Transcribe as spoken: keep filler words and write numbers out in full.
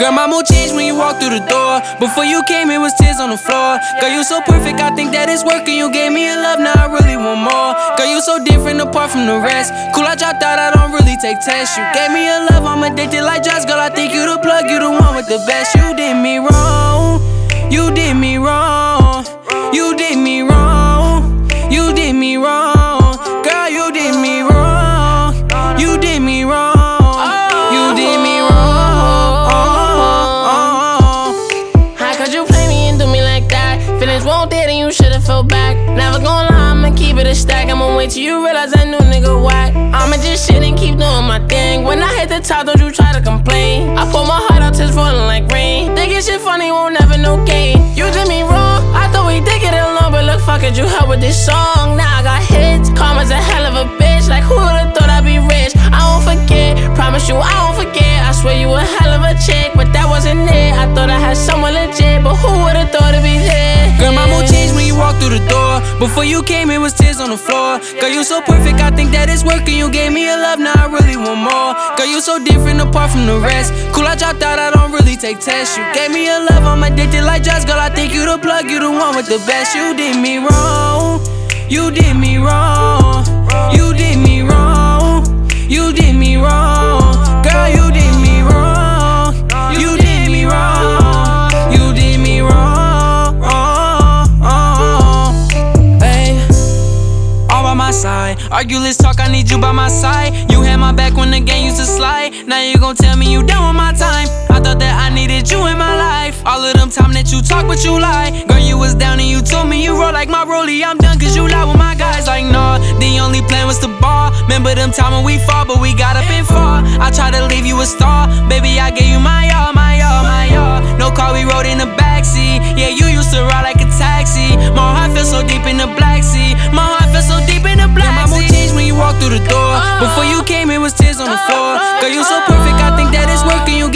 Girl, my mood changed when you walked through the door. Before you came, it was tears on the floor. Girl, you so perfect, I think that it's working. You gave me a love, now I really want more. Girl, you so different apart from the rest. Cool, I dropped out, I don't really take tests. You gave me a love, I'm addicted like Josh. Girl, I think you the plug, you the one with the best. You did me wrong, you did me wrong, you did me wrong, you did me wrong. Girl, you did me wrong, you did me wrong, you did me wrong. How could you play me and do me like that? Feelings won't dead and you should've fell back. Never gonna lie, I'ma keep it a stack. I'ma wait till you realize that new nigga whack. I'ma just shit and keep doing my thing. When I hit the top, don't you try to complain. I pour my heart out, it's falling like rain. Thinking shit funny, won't never no gain. You did me wrong, I thought we did get along, but look, fuck it, you help with this song. Now I got hits, karma's a hell of a bitch. Like who would've thought I'd be rich? I won't forget, promise you I won't forget. I swear you a hell of a chick, but that wasn't it. I thought I had someone legit, but who would've thought it'd be there? Girl, my mood changed when you walked through the door. Before you came, it was tears on the floor. Girl, you so perfect, I think that it's working. You gave me a love, now I really want more. Girl, you so different apart from the rest. Cool, I dropped out, I don't really take tests. You gave me a love, I'm addicted like Josh. Girl, I think you the plug, you the one with the best. You did me wrong, you did me wrong, you did me wrong, you did me wrong. Girl, you did me wrong, you did me wrong, you did me wrong. Hey, all by my side, argue, let's talk, I need you by my side. You had my back when the game used to slide. Now you gon' tell me you done with my time. I thought that I needed you in my life. All of them time that you talk but you lie. Girl, you was down and you told me you roll like my rollie. I'm done cause you lie with my guys like nah. The only plan was to ball. Remember them time when we fought but we got up and far. I tried to leave you a star. Baby, I gave you my all, my all, my all. No car, we rode in the backseat. Yeah, you used to ride like a taxi. My heart feels so deep in the Black Sea. My heart feels so deep in the Black Sea. My mood changed when you walked through the door. Before you came, it was tears on the floor. Girl, you so perfect, I think that it's working. You